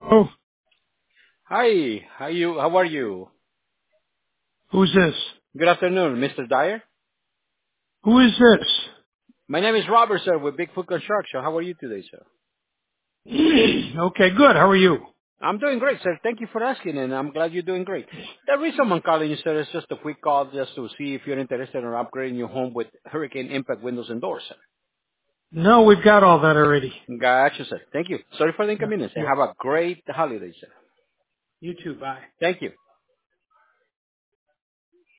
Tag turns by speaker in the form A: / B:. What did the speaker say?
A: Oh,
B: Hi, how are you?
A: who's this?
B: Good afternoon, Mr. Dyer.
A: Who is this?
B: My name is Robert, sir, with Bigfoot Construction. How are you today, sir?
A: Okay, good. How are you?
B: I'm doing great, sir. Thank you for asking, and I'm glad you're doing great. The reason I'm calling you, sir, is just a quick call just to see if you're interested in upgrading your home with hurricane impact windows and doors, sir.
A: No, we've got all that already.
B: Gotcha, sir. Thank you. Sorry for the
A: Yeah.
B: inconvenience, and
A: Yeah.
B: have a great holiday, sir.
A: You too. Bye.
B: Thank you.